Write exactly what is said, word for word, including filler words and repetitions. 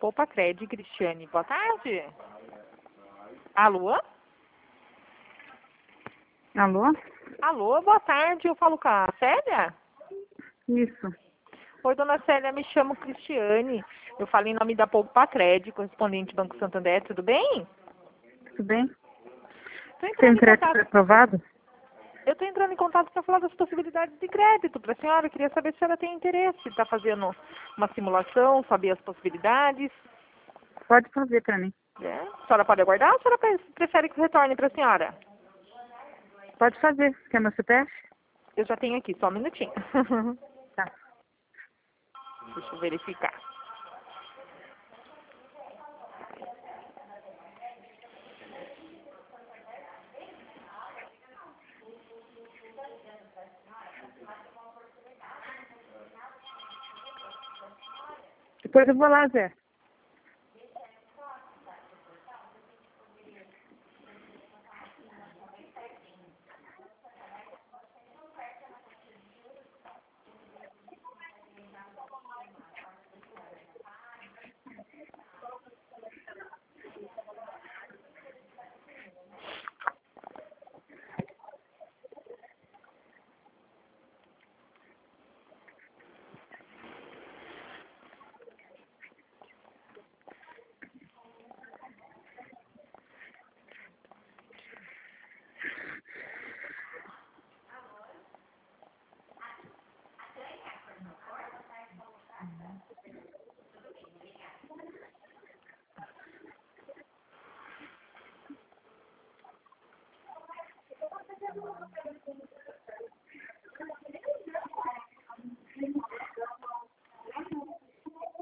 Poupa Cred, Cristiane. Boa tarde. Alô? Alô? Alô, boa tarde. Eu falo com a Célia? Isso. Oi, dona Célia, me chamo Cristiane. Eu falo em nome da Poupa Cred, correspondente Banco Santander, tudo bem? Tudo bem? Tô entrando Tem em crédito contato. aprovado? Eu estou entrando em contato para falar das possibilidades de crédito para a senhora. Eu queria saber se a senhora tem interesse. Está fazendo uma simulação, saber as possibilidades. Pode fazer para mim. É. A senhora pode aguardar ou a senhora pre- prefere que eu retorne para a senhora? Pode fazer. Quer meu C P F? Eu já tenho aqui, só um minutinho. Tá. Deixa eu verificar. Depois eu vou lá, Zé.